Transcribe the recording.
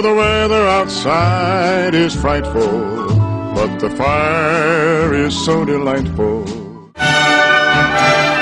the weather outside is frightful, but the fire is so delightful.